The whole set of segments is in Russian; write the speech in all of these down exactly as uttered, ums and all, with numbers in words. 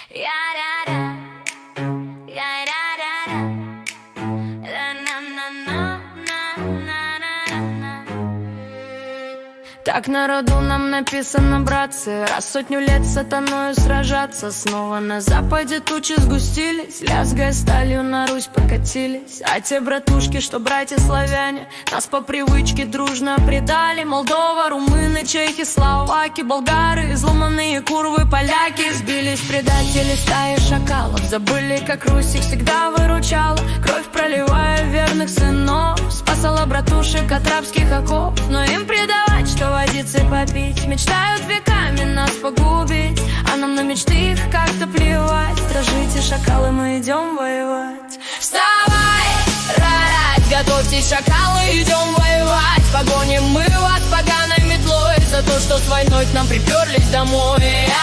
Так на роду нам написано, братцы, раз сотню лет с сатаною сражаться. Снова на западе тучи сгустились, лязгая сталью на Русь покатились. А те братушки, что братья-славяне, нас по привычке дружно предали. Молдова, румыны, чехи, словаки, болгары, изломанные курвы, поляки. Сбились предатели стаи шакалов, забыли, как Русь их всегда выручала. Кровь проливая верных сынов, спасала братушек от рабских оков. Но им предавать, что водицы попить, мечтают веками нас погубить, а нам на мечты их как-то плевать. Дрожите, шакалы, мы идем воевать. Вставай, рать, готовьтесь, шакалы, идем воевать. Погоним мы вас поганой метлой за то, что с войной к нам приперлись домой.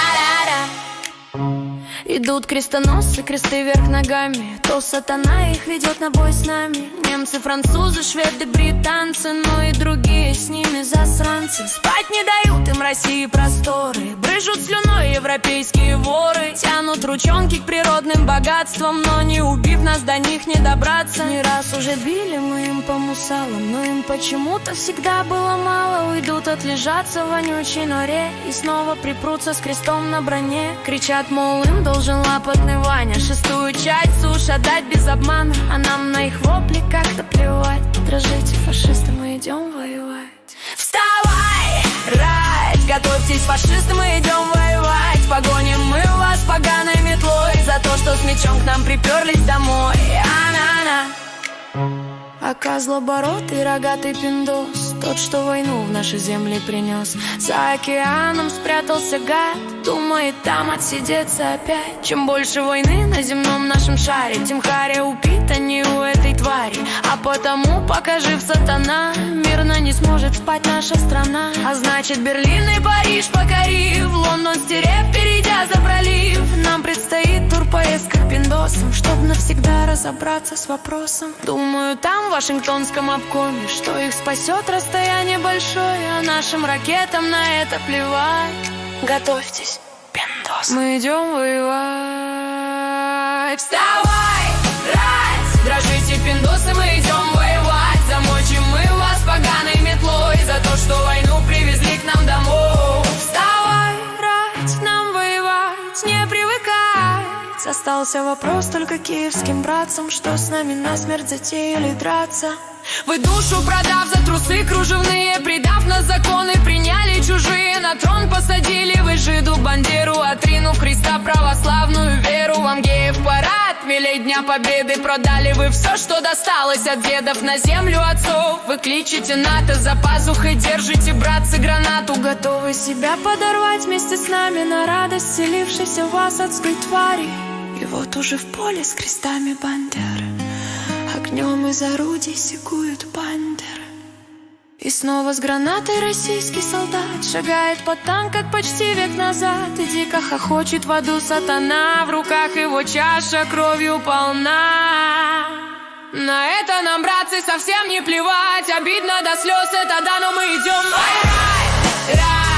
Идут крестоносцы, кресты вверх ногами, то сатана их ведет на бой с нами. Немцы, французы, шведы, британцы, ну и другие с ними засранцы. Спать не дают им России просторы, брыжут слюной европейские воры. Тянут ручонки к природным богатствам, но не убив нас, до них не добраться. Не раз уже били мы им по мусалам, но им почему-то всегда было мало. Уйдут отлежаться в вонючей норе и снова припрутся с крестом на броне. Кричат, мол, им должен лапотный Ваня шестую часть суш отдать без обмана, а нам на их вопли как-то плевать. Дрожите, фашисты, мы идем воевать. Вставай, рать, готовьтесь, фашисты, мы идем воевать. Погоним мы вас поганой метлой за то, что с мечом к нам приперлись домой. А-на-на. Ака злобородый, рогатый пиндос, тот, что войну в наши земли принес. За океаном спрятался гад, думает там отсидеться опять. Чем больше войны на земном нашем шаре, тем харе упитанней у этой твари. А потому, пока жив сатана, мирно не сможет спать наша страна. А значит, Берлин и Париж покорив, Лондон стерев, перейдя за пролив, нам предстоит тур поездка к пиндосам, чтоб навсегда разобраться с вопросом. Думаю, там в Вашингтонском обкоме, что их спасет расстояние большое, а нашим ракетам на это плевать. Готовьтесь, пиндос, мы идем воевать. Вставай, рать, дрожите, пиндосы, мы идем воевать. Замочим мы вас поганой метлой за то, что войну привезли к нам домой. Вставай, рать, нам воевать, не привыкать. Остался вопрос только киевским братцам, что с нами насмерть затеяли драться. Вы душу продав за трусы кружевные, предав нас законы, приняли чужие, на трон посадили вы жиду бандеру, отринув Христа православную веру. Вам геев парад, милей Дня Победы, продали вы все, что досталось от дедов, на землю отцов. Вы кличете НАТО, за пазухой держите, братцы, гранату, готовы себя подорвать вместе с нами на радость вселившейся в вас адской твари. И вот уже в поле с крестами бандеры, огнем из орудий секуют бандеры. И снова с гранатой российский солдат шагает по танк, как почти век назад. И дико хохочет в аду сатана, в руках его чаша кровью полна. На это нам, братцы, совсем не плевать, обидно до слез это да, но мы идем воевать.